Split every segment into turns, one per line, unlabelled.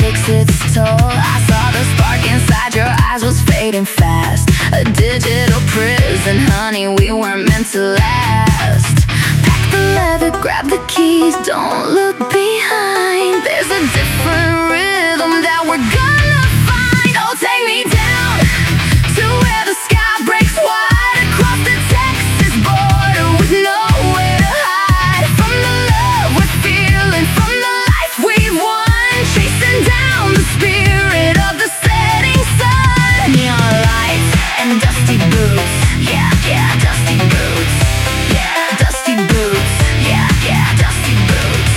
takes its toll. I saw the spark inside your eyes was fading fast. A digital prison, honey, we weren't meant to last. Pack the leather, grab the keys, don't look behind. There's a different rhythm that we're gonna find. Oh, take me down to where the sky breaks wide, across the Texas border with nowhere to hide. From the love we're feeling, from the life we've won, chasing down the spirit of the setting sun. Neon lights and dusty boots, yeah, yeah, dusty boots, yeah, dusty boots, yeah, yeah, dusty boots,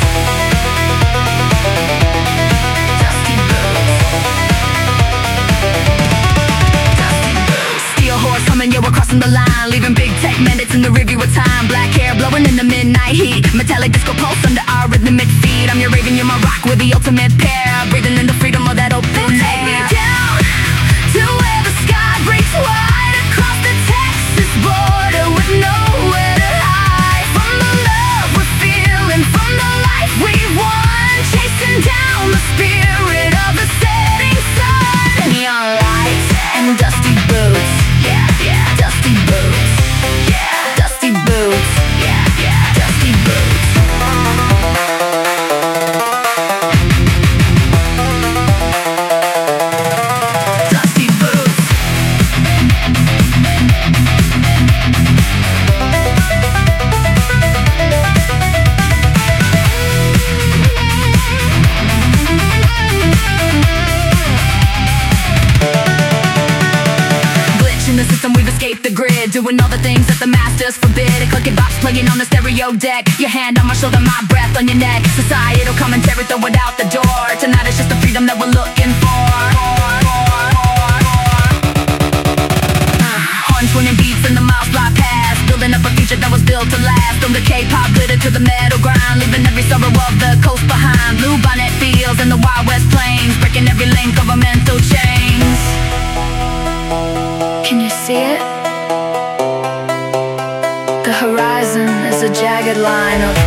dusty boots, dusty boots. Steel horse coming, yeah, we're crossing the line, leaving big tech minutes in the review of time. Black hair blowing in the midnight heat, metallic disco pulse under our rhythmic feet. I'm your raven, you're my rock, we're the ultimate pair, breathing in the freedom of that open air. Take me down to where the sky breaks wide, across the Texas border with nowhere to hide. From the love we're feeling, from the life we've won, chasing down the spirit of the setting sun. Neon lights and dusty boots, yeah, yeah, dusty boots, yeah, dusty boots, yeah, yeah, dusty boots. Dusty boots. Glitch in the system, we've escaped the grid, doing all the things that the masters forbid. A clicking box playing on the stereo deck, your hand on my shoulder, my breath on your neck. Societal commentary, throw it out the door. Tonight it's just the freedom that we're looking for. Horns winning beats and the miles fly past, building up a future that was built to last. From the K-pop glitter to the metal grind, leaving every sorrow of the coast behind. Blue bonnet fields and the Wild West plains, breaking every link of our mental chains. Can you see it? The horizon is a jagged line of